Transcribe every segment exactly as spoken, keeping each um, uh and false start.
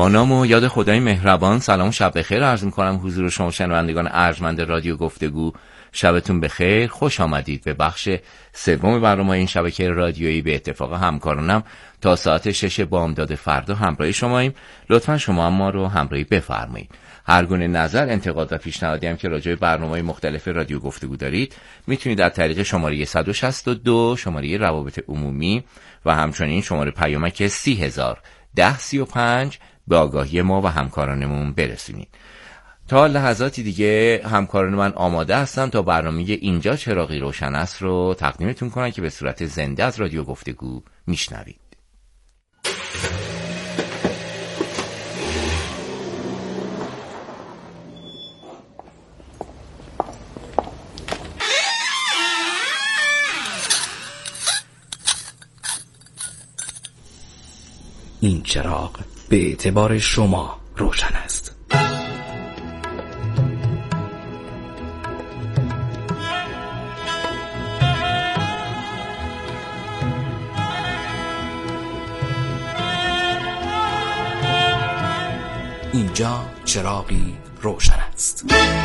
با نام و یاد خدای مهربان سلام و شب بخیر عرض می‌کنم حضور شما شنوندگان ارجمند رادیو گفتگو. شبتون بخیر، خوش آمدید به بخش سوم برنامه این شبکه رادیویی. به اتفاق همکارانم تا ساعت شش بامداد فردا همراه شماییم. لطفا شما هم ما رو همراهی بفرمایید. هر گونه نظر، انتقاد و پیشنهادی هم که راجع به برنامه‌های مختلف رادیو گفتگو دارید میتونید در طریق شماره صد و شصت و دو شماره روابط عمومی و همچنین شماره پیامک سی هزار ده سی و پنج به آگاهی ما و همکارانمون برسونید. تا لحظاتی دیگه همکاران من آماده هستن تا برنامه اینجا چراغی روشن است رو تقدیمتون کنن که به صورت زنده از رادیو گفتگو میشنوید. این چراغ به اعتبار شما روشن است. اینجا چراغی روشن است.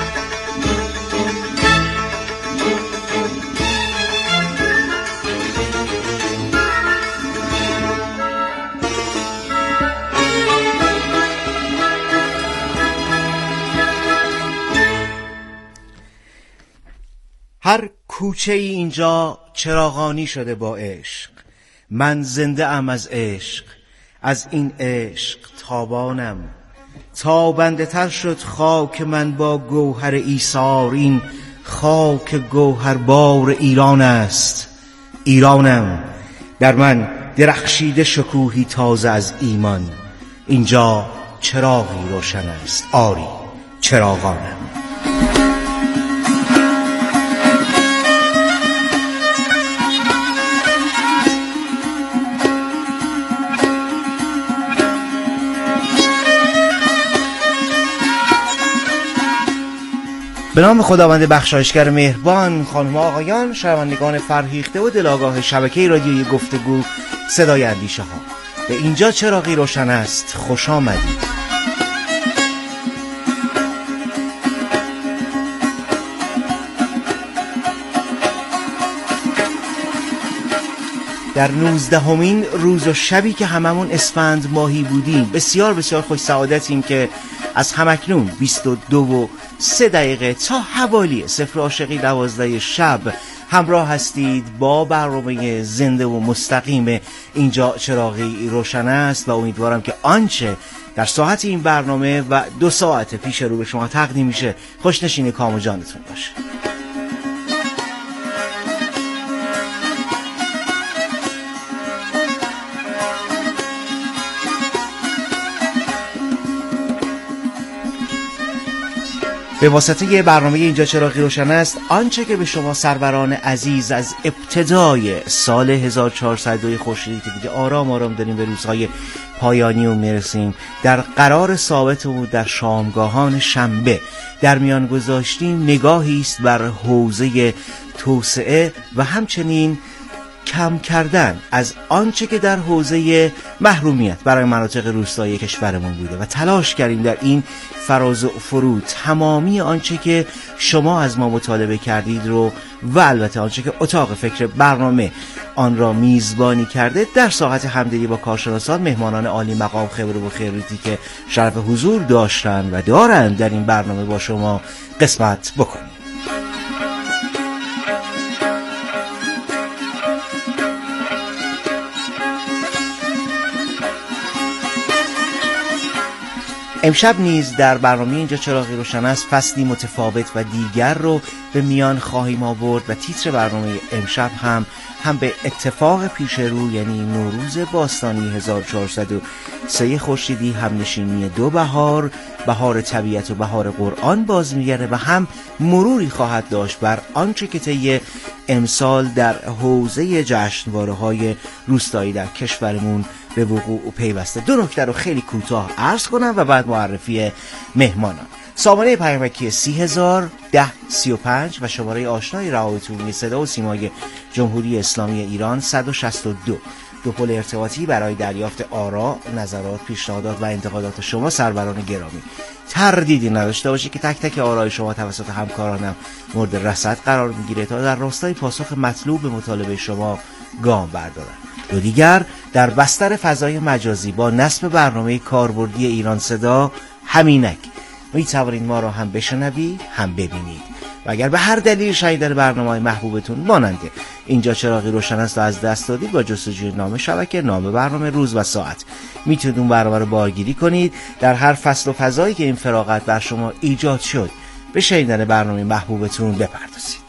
هر کوچه ای اینجا چراغانی شده با عشق. من زنده ام از عشق، از این عشق تابانم. تابنده تر شد خاک من با گوهر ایثار. این خاک گوهربار ایران است، ایرانم. در من درخشیده شکوهی تازه از ایمان. اینجا چراغی روشن است، آری چراغانم. به نام خداوند بخشایشگر مهربان، خانم و آقایان، شنوندگان فرهیخته و دلاگاه شبکه رادیویی گفتگو صدای اندیشه ها، به اینجا چراغی روشن است خوش آمدید. در نوزدهمین روز و شبی که هممون اسفند ماهی بودیم، بسیار بسیار خوش سعادتیم که از همکنون بیست و دو و سه دقیقه تا حوالی صفر عاشقی دوازده شب همراه هستید با برنامه زنده و مستقیم اینجا چراغی روشن است و امیدوارم که آنچه در ساعت این برنامه و دو ساعت پیش رو به شما تقدیم میشه خوشنشین کام و جانتون باشه. به واسطه برنامه اینجا چراغی روشن است آنچه که به شما سروران عزیز از ابتدای سال هزار و چهارصد خورشیدی که دیگه آرام آرام داریم به روزهای پایانی و میرسیم، در قرار ثابتمون در شامگاهان شنبه در میان گذاشتیم، نگاهی است بر حوزه توسعه و همچنین کم کردن از آنچه که در حوزه محرومیت برای مناطق روستایی کشورمون بوده و تلاش کردیم در این فراز و فرود تمامی آنچه که شما از ما مطالبه کردید رو و البته آنچه که اتاق فکر برنامه آن را میزبانی کرده در ساعت همدلی با کارشناسان، مهمانان عالی مقام، خبره و خیریتی که شرف حضور داشتن و دارن در این برنامه با شما قسمت بکنیم. امشب نیز در برنامه اینجا چراغی روشن است فصلی متفاوت و دیگر رو به میان خواهیم آورد و تیتر برنامه امشب هم هم به اتفاق پیش رو، یعنی نوروز باستانی هزار و چهارصد و سه خورشیدی، هم نشینی دو بهار، بهار طبیعت و بهار قرآن باز میگرده و هم مروری خواهد داشت بر آنچه که طی امسال در حوزه جشنواره‌های روستایی در کشورمون به وقوع پیوسته. دو نکته رو خیلی کوتاه عرض کنم و بعد معرفی مهمانان. سامانه پیامکی سی هزار ده سی و پنج و شماره آشنای روابط عمومی صدا و سیمای جمهوری اسلامی ایران صد و شصت و دو دو پل ارتباطی برای دریافت آرا، نظرات، پیشنهادات و انتقادات شما سروران گرامی. تردیدی نداشته باشید که تک تک آرای شما توسط همکارانم مورد رصد قرار میگیره تا در راستای پاسخ مطلوب به مطالبه شما گام بردارن. دو دیگر در بستر فضای مجازی با نصب برنامه کاربردی ایران صدا همینک می توانید ما را هم بشنوید هم ببینید و اگر به هر دلیل شنیدن برنامه‌های محبوبتون ماننده اینجا چراغی روشن است و از دست دادید، با جستجوی نام شبکه، نام برنامه، روز و ساعت میتونید اون برنامه رو بارگیری کنید. در هر فصل و فضایی که این فراغت بر شما ایجاد شد به شنیدن برنامه محبوبتون بپردازید.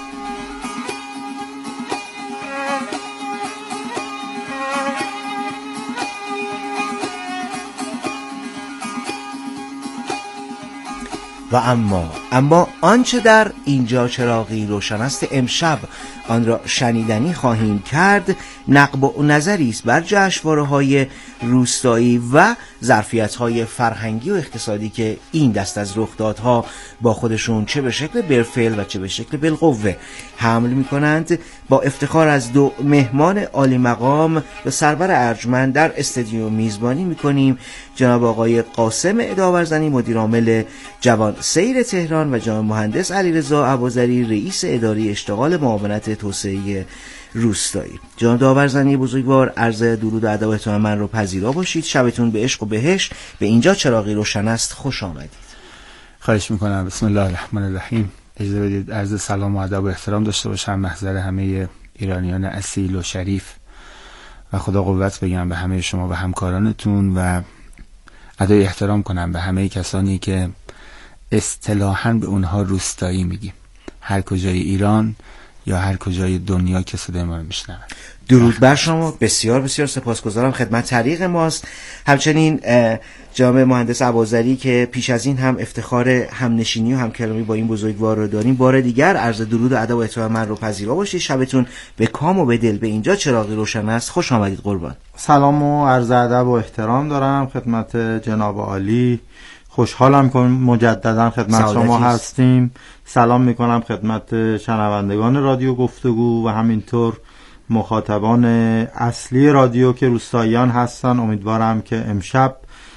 و اما اما آنچه در اینجا چراغی روشن است امشب آن را شنیدنی خواهیم کرد، نقب و نظری است بر جشنواره‌های روستایی و ظرفیت‌های فرهنگی و اقتصادی که این دست از رخدادها با خودشون چه به شکل بالفعل و چه به شکل بالقوه حمل می‌کنند. با افتخار از دو مهمان عالی مقام و سرور ارجمند در استودیو میزبانی می‌کنیم، جناب آقای قاسم داورزنی مدیر عامل جوان سیر تهران و جناب مهندس علیرضا ابوذری رئیس اداره اشتغال معاونت توسعه روستایی. جناب داورزنی بزرگوار، عرض درود و ادب و احترام من رو پذیرا باشید. شبتون به عشق و بهشت. به اینجا چراغی روشن است خوش آمدید. خواهش میکنم. بسم الله الرحمن الرحیم. اجازه بدید عرض سلام و ادب و احترام داشته باشم محضر همه ایرانیان اصیل و شریف و خدا قوت بگم به همه شما و همکارانتون و ادای احترام کنم به همه کسانی که اصطلاحاً به اونها روستایی میگیم، هر کجای ایران یا هر کجای دنیا که صدای ما رو میشنون. درود بر شما. بسیار بسیار سپاسگزارم. خدمت طریق ماست. همچنین جناب مهندس ابوذری که پیش از این هم افتخار همنشینی و همکلامی با این بزرگوار رو داریم، بار دیگر عرض درود و ادب و احترام من رو پذیرا باشید. شبتون به کام و به دل. به اینجا چراغی روشن است خوش آمدید قربان. سلام و عرض ادب و احترام دارم خدمت جناب عالی. خوشحالم که مجددا خدمت شما هستیم. سلام میکنم خدمت شنوندگان رادیو گفتگو و همینطور مخاطبان اصلی رادیو که روستاییان هستن. امیدوارم که امشب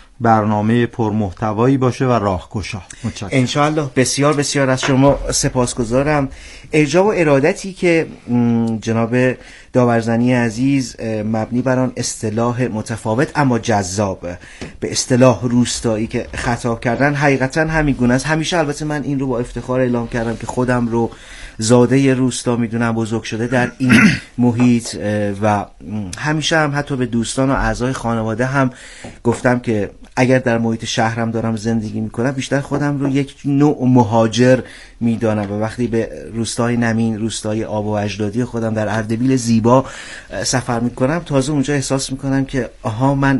برنامه پرمحتوایی باشه و راهگشا. انشاءالله. بسیار بسیار از شما سپاسگزارم. ارجاع و ارادتی که جناب داورزنی عزیز مبنی بر آن اصطلاح متفاوت اما جذاب به اصطلاح روستایی که خطاب کردن حقیقتا همیگونه است. همیشه البته من این رو با افتخار اعلام کردم که خودم رو زاده روستا میدونم، بزرگ شده در این محیط و همیشه هم حتی به دوستان و اعضای خانواده هم گفتم که اگر در محیط شهرم دارم زندگی میکنم بیشتر خودم رو یک نوع مهاجر میدانم و وقتی به روستای نمین، روستای آب و اجدادی خودم در اردبیل زیبا سفر میکنم تازه اونجا احساس میکنم که آها من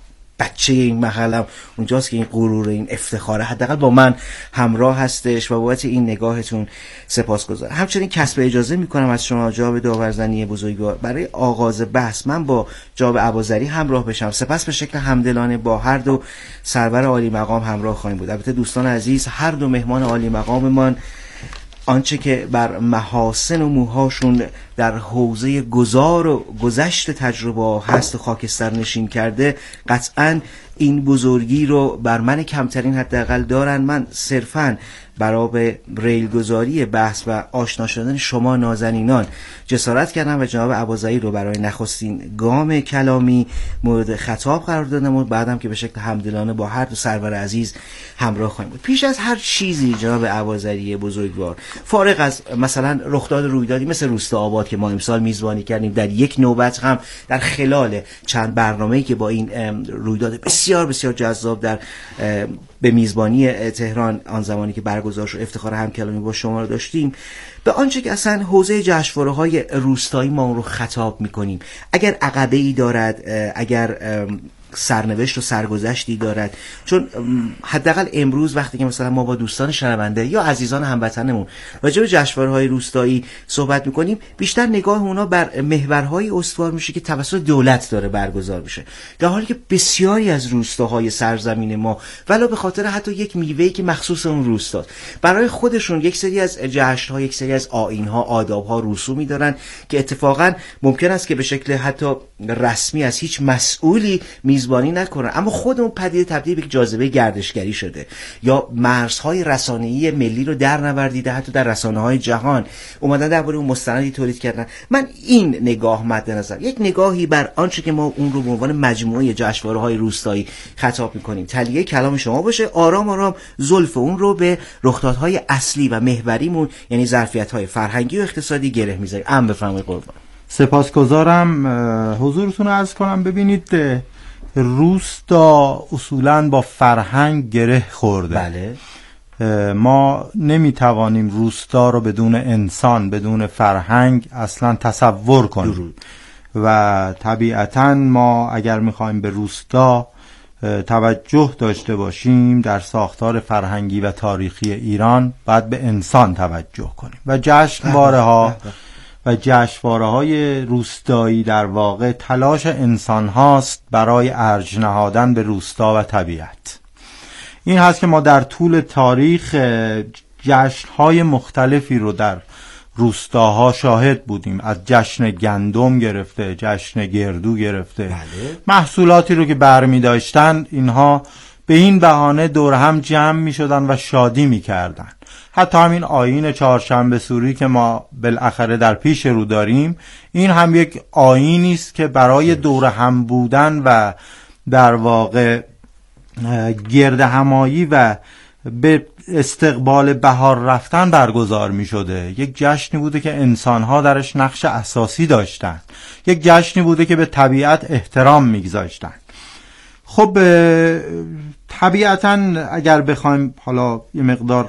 بچه این محلم، اونجاست که این غرور، این افتخاره حداقل با من همراه هستش و بابت این نگاهتون سپاسگزارم. همچنین کسب اجازه میکنم از شما جناب داورزنی بزرگوار برای آغاز بحث من با جناب ابوذری همراه بشم، سپس به شکل همدلانه با هر دو سرور عالی مقام همراه خواهیم بود. البته دوستان عزیز، هر دو مهمان عالی مقاممان آنچه که بر محاسن و موهاشون در حوزه گذار و گذشت تجربه هست و خاکستر نشین کرده قطعاً این بزرگی رو بر من کمترین حداقل دارن. من صرفاً برای ریلگذاری بحث و آشنا شدن شما نازنینان جسارت کردم و جناب ابوذری رو برای نخستین گام کلامی مورد خطاب قرار دادم و بعدم که به شکل همدلانه با هر دو سرور عزیز همراه خواهیم بود. پیش از هر چیزی جناب ابوذری بزرگوار، فارغ از مثلا رخداد رویدادی مثل روستا آباد که ما امسال میزبانی کردیم، در یک نوبت هم در خلال چند برنامه‌ای که با این رویداد بسیار بسیار جذاب در به میزبانی تهران آن زمانی که برگزار شد افتخار همکلامی با شما رو داشتیم، به آنچه که اصلا حوزه جشنواره‌های روستایی ما اون رو خطاب می‌کنیم، اگر عقبه‌ای دارد، اگر سرنوشت و سرگذشتی دارد. چون حداقل امروز وقتی که مثلا ما با دوستان شنونده یا عزیزان هموطنمون راجع به جشنواره‌های روستایی صحبت میکنیم، بیشتر نگاه اونا بر محورهای استوار میشه که توسط دولت داره برگزار میشه، در حالی که بسیاری از روستاهای سرزمین ما ولو به خاطر حتی یک میوه‌ای که مخصوص اون روستاست، برای خودشون یک سری از جشن‌ها، یک سری از آیین‌ها، آداب‌ها، رسومی دارن که اتفاقاً ممکن است که به شکل حتی رسمی از هیچ مسئولی میزبانی نکنن، اما خود اون پدیده تبدیل به یک جاذبه گردشگری شده یا مرزهای رسانه‌ای ملی رو در نوردیده، حتی در رسانه‌های جهان اومدن درباره اون مستندی تولید کردن. من این نگاه مد نظر، یک نگاهی بر آنچه که ما اون رو به عنوان مجموعه جشنواره‌های روستایی خطاب می‌کنیم تلیه کلام شما باشه، آرام آرام زلف اون رو به رخدادهای اصلی و محوریمون یعنی ظرفیت‌های فرهنگی و اقتصادی گره می‌ذاریم. ام بفرمایید قربان. سپاسگزارم. حضورتون رو عرض کنم. ببینید روستا اصولاً با فرهنگ گره خورده. بله. ما نمیتوانیم روستا رو بدون انسان، بدون فرهنگ اصلا تصور کنیم درود. و طبیعتاً ما اگر میخوایم به روستا توجه داشته باشیم در ساختار فرهنگی و تاریخی ایران، باید به انسان توجه کنیم و جشنواره ها و جشنواره های روستایی در واقع تلاش انسان هاست برای ارج نهادن به روستا و طبیعت. این هست که ما در طول تاریخ جشن های مختلفی رو در روستاها شاهد بودیم، از جشن گندم گرفته، جشن گردو گرفته. بله. محصولاتی رو که برمی داشتن اینها به این بهانه دور هم جمع می شدن و شادی می کردن. حتی همین آیین چهارشنبه سوری که ما بالاخره در پیش رو داریم، این هم یک آیینی است که برای دور هم بودن و در واقع گرد همایی و به استقبال بهار رفتن برگزار می شده. یک جشنی بوده که انسانها درش نقش اساسی داشتن، یک جشنی بوده که به طبیعت احترام می گذاشتن. خب طبیعتاً اگر بخوایم حالا یه مقدار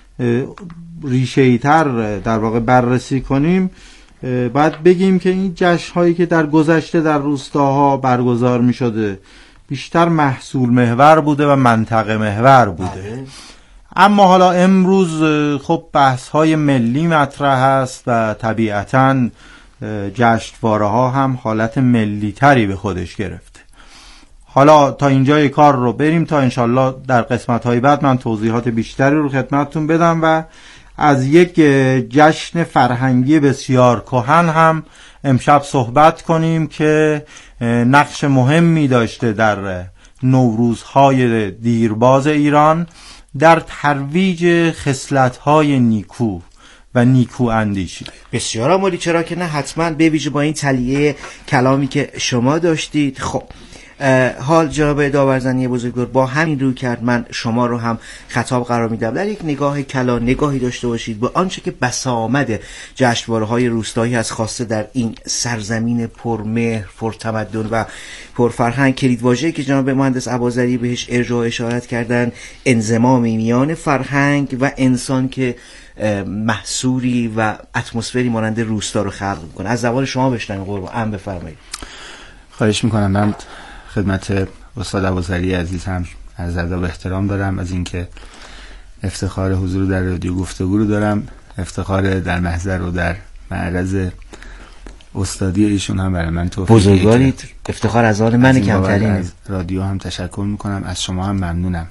ریشه‌ای تر در واقع بررسی کنیم، باید بگیم که این جشن‌هایی که در گذشته در روستاها برگزار می شده بیشتر محصول محور بوده و منطقه محور بوده. بله. اما حالا امروز خب بحث‌های ملی مطرح است و طبیعتاً جشنواره‌ها هم حالت ملی تری به خودش گرفته. حالا تا اینجای کار رو بریم تا انشالله در قسمت‌های بعد من توضیحات بیشتری رو خدمتتون بدم و از یک جشن فرهنگی بسیار کهن هم امشب صحبت کنیم که نقش مهمی داشته در نوروزهای دیرباز ایران در ترویج خصلت‌های نیکو و نیکو اندیشی. بسیار عالی، چرا که نه، حتما به ویژه با این تلیه کلامی که شما داشتید. خب حال جناب داورزنی بزرگوار با همین روی کرد من شما رو هم خطاب قرار میدم در یک نگاه کلا نگاهی داشته باشید به آنچه که بسامد جشنواره‌های روستایی از خواسته در این سرزمین پرمهر، پرتمدن و پرفرهنگ. کلیدواژه‌ای که جناب مهندس اباظری بهش ارجاع اشارت کردن انضمامی میان فرهنگ و انسان که محصوری و اتمسفری مانند روستا رو خلق میکنه. از زبان شما بشنویم قربان. ام بفرمایید. خواهش میکنم. من خدمت استاد اباظری عزیز هم از ادب و احترام دارم از اینکه افتخار حضور در رادیو گفتگو رو دارم، افتخار در محضر و در معرض استادی ایشون هم برای من توفیق بزرگوارید. افتخار از آن من کمترین. از رادیو هم تشکر میکنم، از شما هم ممنونم.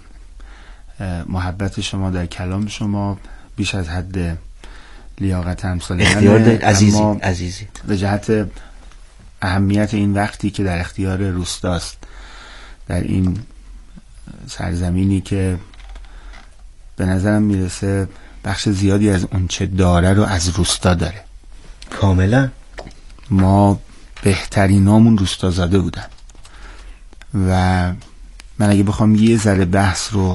محبت شما در کلام شما بیش از حد لیاقت امثال منه. اختیار دارید عزیزی عزیزی. به جهت اهمیت این وقتی که در اختیار روستاست، در این سرزمینی که به نظرم میرسه بخش زیادی از اون چه داره رو از روستا داره. کاملا. ما بهترینامون روستا زاده بودن و من اگه بخوام یه ذره بحث رو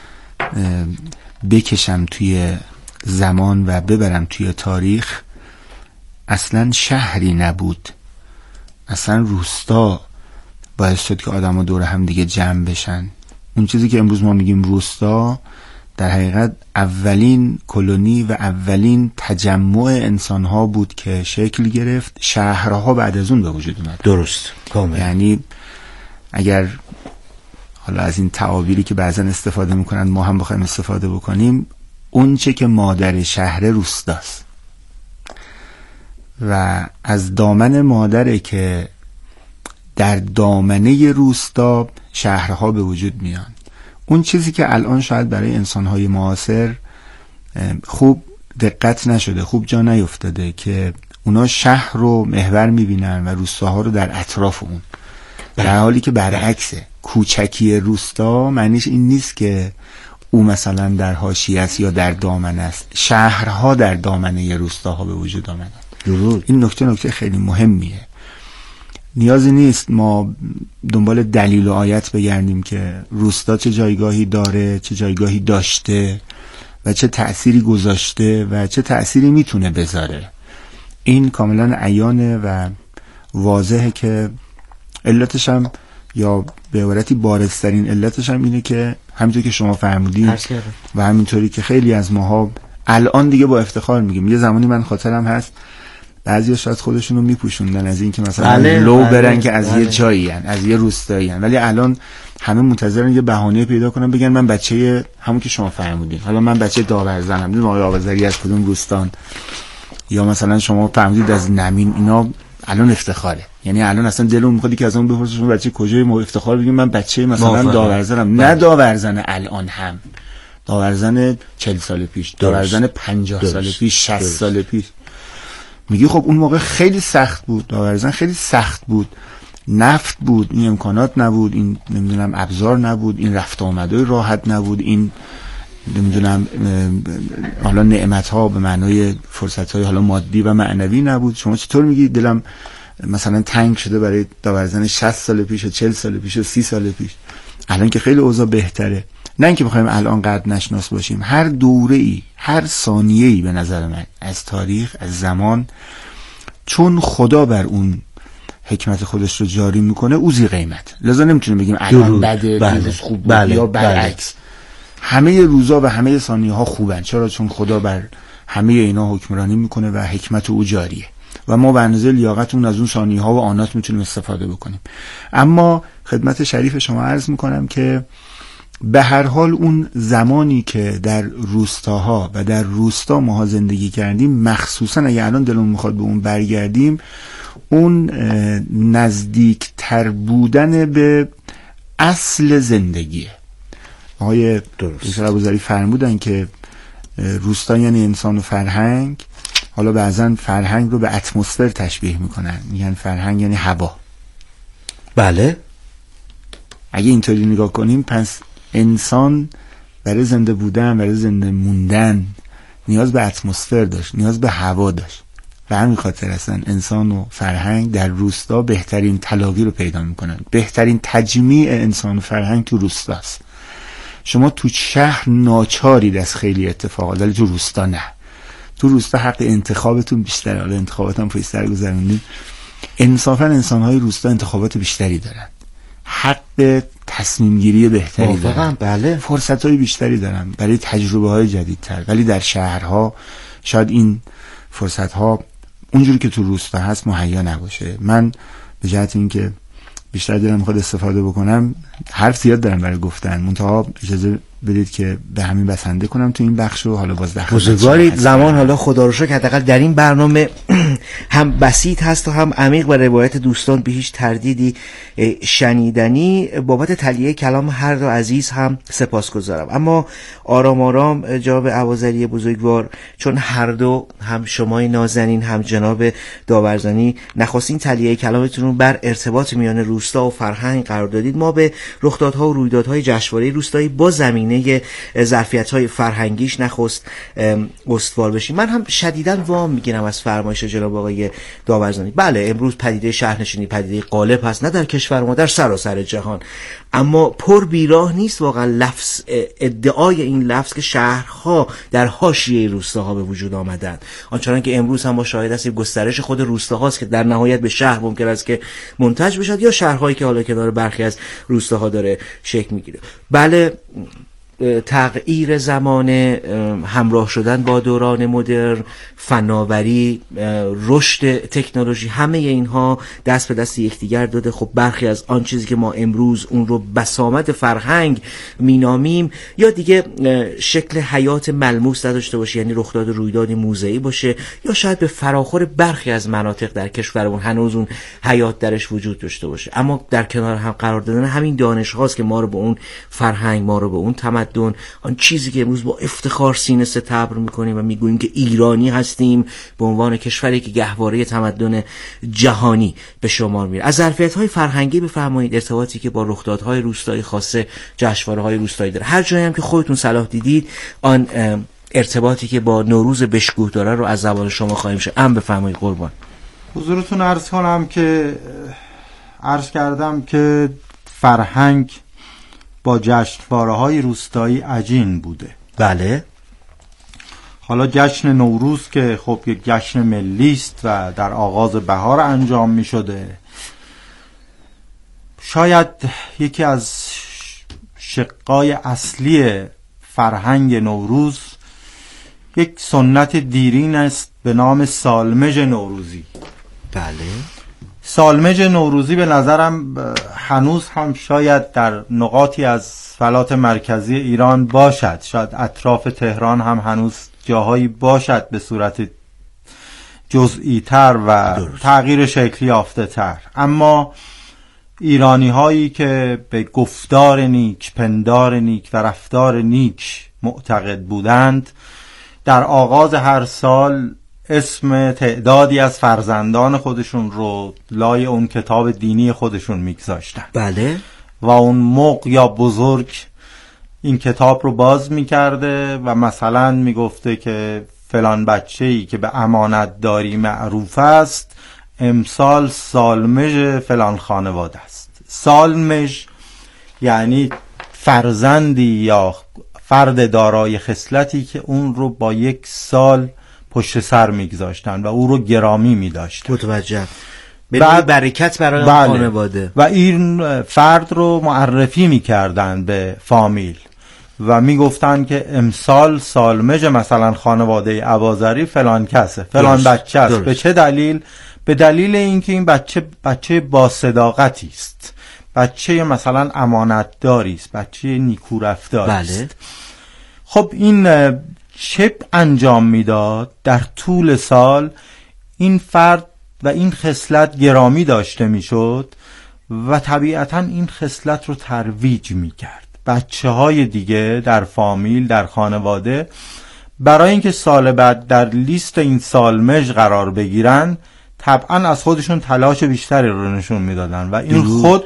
بکشم توی زمان و ببرم توی تاریخ، اصلا شهری نبود، اصلا روستا باعث شد که آدم ها دور هم دیگه جمع بشن. اون چیزی که امروز ما میگیم روستا در حقیقت اولین کلونی و اولین تجمع انسان ها بود که شکل گرفت. شهرها بعد از اون به وجود اومد. درست، کامل. یعنی اگر حالا از این تعابیری که بعضا استفاده میکنن ما هم بخوایم استفاده بکنیم، اون چه که مادر شهر روستاست و از دامن مادره که در دامنه روستا شهرها به وجود میان. اون چیزی که الان شاید برای انسانهای معاصر خوب دقت نشده، خوب جا نیفتاده، که اونا شهر رو محور میبینن و روستاها رو در اطراف اون، در حالی که برعکسه. کوچکی روستا معنیش این نیست که او مثلا در حاشیه است یا در دامنه است. شهرها در دامنه روستاها به وجود آمدن. درود. این نکته نکته خیلی مهمیه. نیازی نیست ما دنبال دلیل و آیت بگردیم که روستا چه جایگاهی داره، چه جایگاهی داشته و چه تأثیری گذاشته و چه تأثیری میتونه بذاره. این کاملا عیانه و واضحه که علتش هم یا به عبارتی بارزترین علتش هم اینه که همینطور که شما فرمودید و همینطوری که خیلی از ماها الان دیگه با افتخار میگیم. یه زمانی من خاطرم هست بعضی شاید خودشونو میپوشوندن از این که مثلا بله، لو بله، برن که از بله. یه جایی هن، از یه روستایی هن. ولی الان همه منتظرن یه بهانه پیدا کنن بگن من بچه همون که شما فرمودین، حالا من بچه داورزنم، نمیدونم آقای آوازری از کدوم روستان، یا مثلا شما فرمودید از نمین. اینا الان افتخاره. یعنی الان اصلا دلم میخواد که از اون بپرسه شما بچه کجای؟ ما افتخار بگیم من بچه مثلا داورزنم. نه داورزن الان هم، داورزن چهل سال پیش، داورزن پنجاه سال پیش، شصت سال پیش. میگی خب اون موقع خیلی سخت بود، داورزن خیلی سخت بود، نفت بود، این امکانات نبود، این نمیدونم ابزار نبود، این رفت آمدای راحت نبود، این نمیدونم حالا نعمت ها به معنای فرصت های حالا مادی و معنوی نبود. شما چطور میگی دلم مثلا تنگ شده برای داورزن شصت سال پیش و چهل سال پیش و سی سال پیش؟ الان که خیلی اوضاع بهتره. نه اینکه بخوایم الان قدر نشناس باشیم، هر دوره ای، هر ثانیه ای به نظر من از تاریخ، از زمان، چون خدا بر اون حکمت خودش رو جاری میکنه اوزی قیمت. لذا نمیتونیم بگیم الان بده، بله، خوب بود بله، یا برعکس. بله. همه روزا و همه ثانیه ها خوبن. چرا؟ چون خدا بر همه اینا حکمرانی میکنه و حکمت او جاریه و ما به اندازه لیاقتمون از اون ثانیه ها و آنات میتونیم استفاده بکنیم. اما خدمت شریف شما عرض میکنم که به هر حال اون زمانی که در روستاها و در روستا ماها زندگی کردیم، مخصوصا اگه الان دلمون میخواد به اون برگردیم، اون نزدیک تر بودن به اصل زندگیه. آقای دکتر ابوذری فرمودن که روستا یعنی انسان و فرهنگ. حالا بعضن فرهنگ رو به اتمسفر تشبیه میکنن، میگن فرهنگ یعنی هوا. بله، اگه اینطوری نگاه کنیم پس انسان برای زنده بودن، برای زنده موندن نیاز به اتمسفر داشت، نیاز به هوا داشت. و همین خاطر هستن انسان و فرهنگ در روستا بهترین تلاقی رو پیدا میکنن. بهترین تجمیع انسان و فرهنگ تو روستاست. شما تو شهر ناچارید از خیلی اتفاقات، ولی تو روستا نه. تو روستا حق انتخابتون بیشتره. حالا انتخابات هم پیشتر گذروندیم. انصافا انسانهای روستا انتخابات بیشتری دارن، حق تصمیم گیری بهتری دارن، بله، فرصت های بیشتری دارن برای تجربه های جدیدتر. ولی در شهرها شاید این فرصت ها اونجوری که تو روستا هست مهیا نباشه. من به جهت این که بیشتر دلم میخواد استفاده بکنم، حرف زیاد دارم برای گفتن، منتها اجازه بدید که به همین بسنده کنم تو این بخش و حالا باز در بزرگواری زمان. حالا خدا رو شکر حداقل در این برنامه هم بسیط هست و هم عمیق و روایت دوستان به هیچ تردیدی شنیدنی. بابت تلیه کلام هر دو عزیز هم سپاسگزارم. اما آرام آرام جناب ابوذری بزرگوار، چون هر دو، هم شمای نازنین هم جناب داورزنی، نخستین تلیه کلامتون رو بر ارتباط میان روستا و فرهنگ قرار دادید، ما به رخدادها و رویدادهای جشنواره روستایی با زمینه ظرفیت‌های فرهنگیش نخست استوار بشیم. من هم شدیداً وام میگیرم از فرمایش جناب آقای داورزنی. بله، امروز پدیده شهرنشینی پدیده غالب هست، نه در کشور ما، در سراسر جهان. اما پر بیراه نیست واقعا لفظ ادعای این لفظ که شهرها در حاشیه روستاها به وجود آمدند. آنچنان که امروز هم ما شاهد هستیم گسترش خود روستاهاست که در نهایت به شهر ممکن است که منتج بشد، یا شهرهایی که حالا کنار برخی از روستاها داره شکل میگیره. بله، تغییر زمان، همراه شدن با دوران مدرن، فناوری، رشد تکنولوژی، همه اینها دست به دست یکدیگر داده. خب برخی از آن چیزی که ما امروز اون رو بسامد فرهنگ مینامیم یا دیگه شکل حیات ملموس نداشته باشه، یعنی رخداد رویداد موضعی باشه، یا شاید به فراخور برخی از مناطق در کشورمون هنوز اون حیات درش وجود داشته باشه. اما در کنار هم قرار دادن همین دانش هاست که ما رو به اون فرهنگ، ما رو به اون تمدن، آن چیزی که امروز با افتخار سینه ستبر میکنیم و میگوییم که ایرانی هستیم، به عنوان کشوری که گهواره تمدن جهانی به شمار میره. از ظرفیت‌های فرهنگی بفرمایید، ارتباطی که با رخدادهای روستایی خاصه جشنواره‌های روستایی داره. هر جایی هم که خودتون صلاح دیدید آن ارتباطی که با نوروز بشکوه داره رو از زبان شما خواهیم شد. ام بفرمایید قربان. حضورتون عرض کنم که عرض کردم که فرهنگ با جشنواره‌های روستایی عجین بوده. بله. حالا جشن نوروز که خب یک جشن ملی است و در آغاز بهار انجام می شده، شاید یکی از شقای اصلی فرهنگ نوروز یک سنت دیرین است به نام سالمژ نوروزی. بله. سالمژ نوروزی به نظرم هنوز هم شاید در نقاطی از فلات مرکزی ایران باشد، شاید اطراف تهران هم هنوز جاهایی باشد به صورت جزئی تر و درست. تغییر شکلی یافته تر، اما ایرانی هایی که به گفتار نیک، پندار نیک و رفتار نیک معتقد بودند در آغاز هر سال اسم تعدادی از فرزندان خودشون رو لای اون کتاب دینی خودشون میگذاشتن. بله. و اون مق یا بزرگ این کتاب رو باز میکرده و مثلا میگفته که فلان بچه‌ای که به امانت داری معروف است امسال سالمژ فلان خانواده است. سالمژ یعنی فرزندی یا فرد دارای خصلتی که اون رو با یک سال پشت سر میگذاشتن و او رو گرامی میداشتن. متوجه. بعد برکت برای بله. خانواده. و این فرد رو معرفی میکردن به فامیل و میگفتن که امسال سالمژ مثلا خانواده اباظری فلان کسه، فلان بچه است. به چه دلیل؟ به دلیل اینکه این بچه بچه با صداقتی است، بچه مثلا امانتداری است، بچه نیکو رفتاری است. بله. خب این چه انجام میداد؟ در طول سال این فرد و این خصلت گرامی داشته میشد و طبیعتا این خصلت رو ترویج میکرد. بچه های دیگه در فامیل، در خانواده، برای اینکه سال بعد در لیست این سالمژ قرار بگیرن طبعا از خودشون تلاش بیشتری رو نشون میدادن و این خود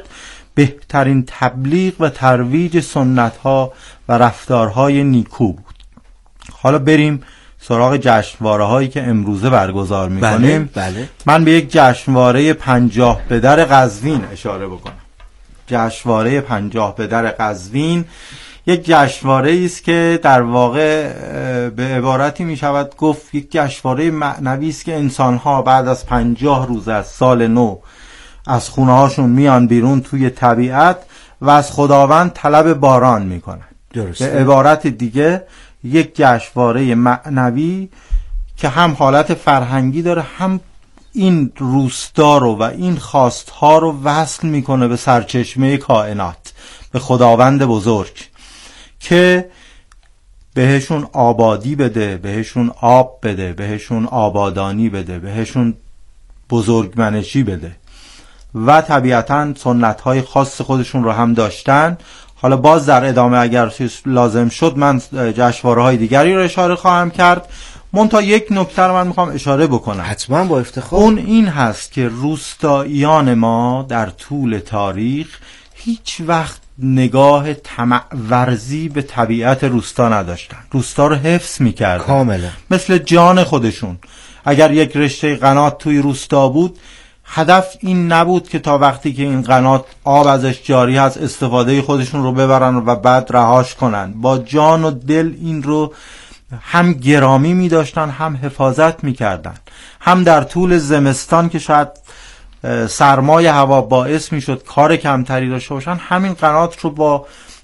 بهترین تبلیغ و ترویج سنت ها و رفتارهای نیکو بود. حالا بریم سراغ جشنواره هایی که امروزه برگزار میکنیم. بله، بله. من به یک جشنواره پنجاه به در قزوین اشاره بکنم. جشنواره پنجاه به در قزوین یک جشنواره است که در واقع به عبارتی می شود گفت یک جشنواره معنوی است که انسان ها بعد از پنجاه روز از سال نو از خونه هاشون میان بیرون توی طبیعت و از خداوند طلب باران میکنن. درسته. به عبارت دیگه یک جشنواره معنوی که هم حالت فرهنگی داره، هم این روستا رو و این خواستها رو وصل میکنه به سرچشمه کائنات، به خداوند بزرگ که بهشون آبادی بده، بهشون آب بده، بهشون آبادانی بده، بهشون بزرگمنشی بده و طبیعتاً سنت‌های خاص خودشون رو هم داشتن. حالا باز در ادامه اگر لازم شد من جشنواره‌های دیگری رو اشاره خواهم کرد. منتها یک نکته رو من میخوام اشاره بکنم، حتما با افتخار. اون این هست که روستاییان ما در طول تاریخ هیچ وقت نگاه طمع ورزی به طبیعت روستا نداشتن. روستا رو حفظ میکردن کاملا، مثل جان خودشون. اگر یک رشته قنات توی روستا بود، هدف این نبود که تا وقتی که این قنات آب ازش جاری هست استفاده خودشون رو ببرن و بعد رهاش کنن. با جان و دل این رو هم گرامی می داشتن، هم حفاظت می کردن، هم در طول زمستان که شاید سرمای هوا باعث می شد کار کمتری داشته باشن، همین قنات رو با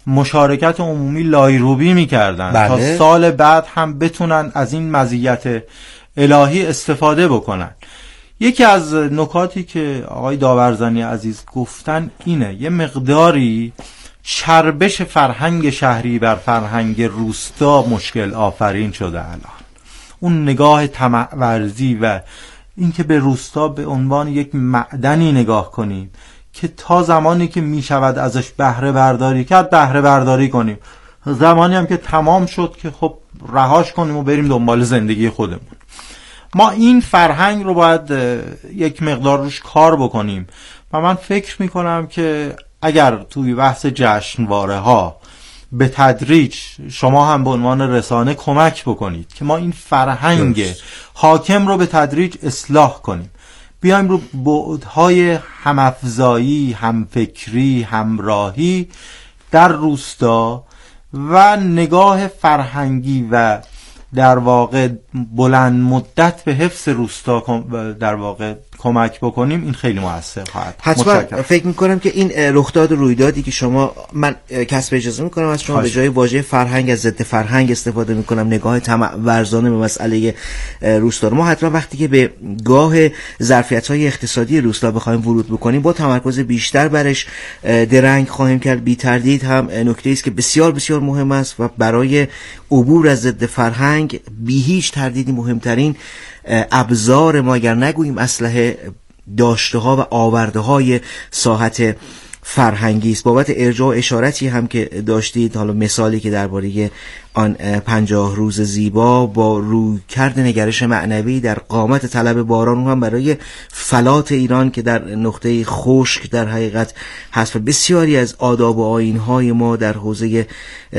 مشارکت عمومی لایروبی میکردن بله. تا سال بعد هم بتونن از این مزیت الهی استفاده بکنن. یکی از نکاتی که آقای داورزنی عزیز گفتن اینه، یه مقداری چربش فرهنگ شهری بر فرهنگ روستا مشکل آفرین شده الان. اون نگاه طمع ورزی و اینکه به روستا به عنوان یک معدنی نگاه کنیم که تا زمانی که می شود ازش بهره برداری کرد بهره برداری کنیم، زمانی هم که تمام شد که خب رهاش کنیم و بریم دنبال زندگی خودمون. ما این فرهنگ رو باید یک مقدار روش کار بکنیم و من فکر می کنم که اگر توی بحث جشنواره ها به تدریج شما هم به عنوان رسانه کمک بکنید که ما این فرهنگ حاکم رو به تدریج اصلاح کنیم، بیایم رو بعدهای همافزایی، همفکری، همراهی در روستا و نگاه فرهنگی و در واقع بلند مدت به حفظ روستا در واقع کمک بکنیم، این خیلی موثر خواهد. حتما فکر میکنم که این رخداد و رویدادی که شما، من کسب اجازه میکنم از شما به جای واژه فرهنگ از ضد فرهنگ استفاده میکنم، نگاه طمع ورزانه به مسئله روستا. ما حتما وقتی که به گاه ظرفیت‌های اقتصادی روستا بخوایم ورود بکنیم با تمرکز بیشتر برش درنگ خواهیم کرد. بی تردید هم نکته است که بسیار بسیار مهم است و برای عبور از ضد فرهنگ بی هیچ تردیدی مهمترین ابزار ما، اگر نگوییم اسلحه، داشته ها و آورده های ساحت فرهنگی است. بابت ارجاع و اشارتی هم که داشتید، حالا مثالی که درباره آن پنجاه روز زیبا با رویکرد نگرش معنوی در قامت طلب باران هم برای فلات ایران که در نقطه خشک در حقیقت هست و بسیاری از آداب و آیین‌های ما در حوزه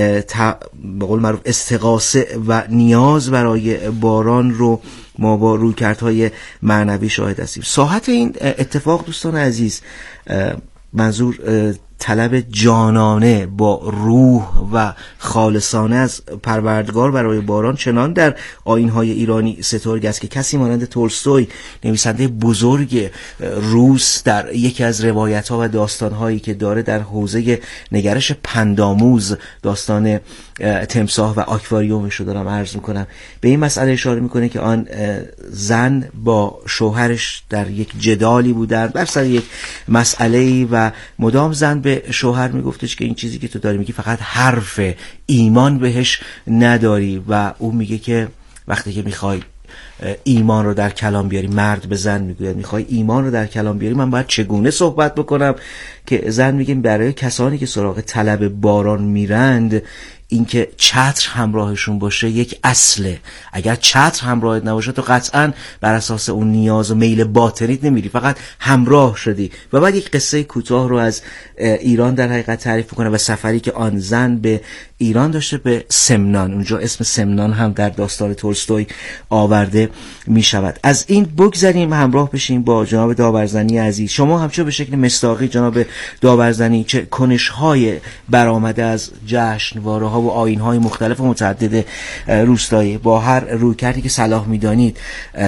به قول معروف استغاثه و نیاز برای باران رو ما با رویکردهای معنوی شاهد هستیم. ساحت این اتفاق دوستان عزیز، منظور طلب جانانه با روح و خالصانه از پروردگار برای باران چنان در آیین‌های ایرانی سترگ است که کسی مانند تولستوی، نویسنده بزرگ روس، در یکی از روایت‌ها و داستان‌هایی که داره در حوزه نگرش پندآموز، داستان تمساح و آکواریومش رو دارم عرض میکنم، به این مسئله اشاره میکنه که آن زن با شوهرش در یک جدالی بودن بر سر یک مسئله‌ای و مدام زن به شوهر میگفتش که این چیزی که تو داری میگی فقط حرف، ایمان بهش نداری. و اون میگه که وقتی که میخوای ایمان رو در کلام بیاری، مرد به زن میگوید میخوای ایمان رو در کلام بیاری، من باید چگونه صحبت بکنم؟ که زن میگه برای کسانی که سراغ طلب باران میرند، اینکه چتر همراهشون باشه یک اصله. اگر چتر همراهت نباشه تو قطعا بر اساس اون نیاز و میل باطنیت نمیری، فقط همراه شدی. و بعد یک قصه کوتاه رو از ایران در حقیقت تعریف کنه و سفری که آن زن به ایران داشته به سمنان. اونجا اسم سمنان هم در داستان تولستوی آورده می شود. از این بگذاریم، همراه بشیم با جناب داورزنی عزیز. شما همچون به شکل مصداقی جناب داورزنی چه کنش‌های برآمده از جشنواره‌ها و آیین‌های مختلف و متعدد روستایی با هر رویکردی که صلاح می‌دانید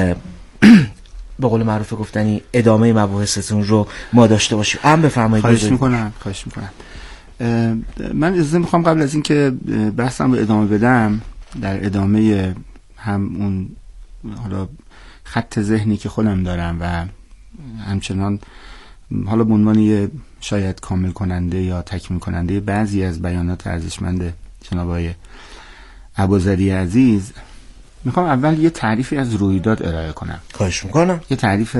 به قول معروف گفتنی ادامه مباحثتون رو ما داشته باشیم. ام بفرمایید. خواهش می‌کنم خواهش می‌کنم من اجازه می‌خوام قبل از اینکه بحثم رو ادامه بدم، در ادامه هم اون حالا خط ذهنی که خودم دارم و همچنان حالا به عنوان یه شاید کامل کننده یا تکمیل کننده بعضی از بیانات ارزشمند جناب آقای ابوذری عزیز، میخوام اول یه تعریفی از رویداد ارائه کنم. خواهش میکنم. یه تعریف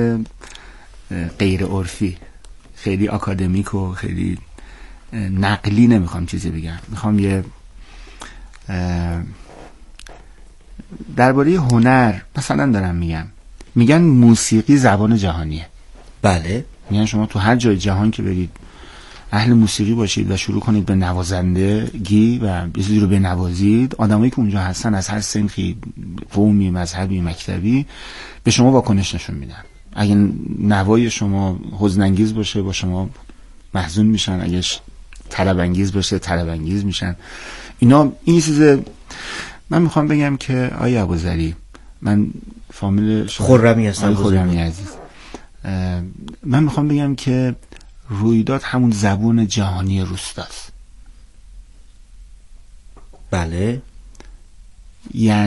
غیر عرفی، خیلی آکادمیک و خیلی نقلی نمیخوام چیزی بگم، میخوام یه درباره هنر مثلا دارم میگم، میگن موسیقی زبان جهانیه. بله. میگن شما تو هر جای جهان که برید اهل موسیقی باشید و شروع کنید به نوازندگی و یه چیزی رو بنوازید، آدمایی که اونجا هستن از هر سنخی، قومی، مذهبی، مکتبی، به شما واکنش نشون میدن. اگه نوای شما حزن انگیز باشه با شما محزون میشن، اگه طرب انگیز باشه طرب انگیز میشن. اینا این چیزه. من میخوام بگم که آیا ابوذری، من فامیل خرمی هستم، خرمی عزیز، من میخوام بگم که رویداد همون زبون جهانی روستاست. بله. یعنی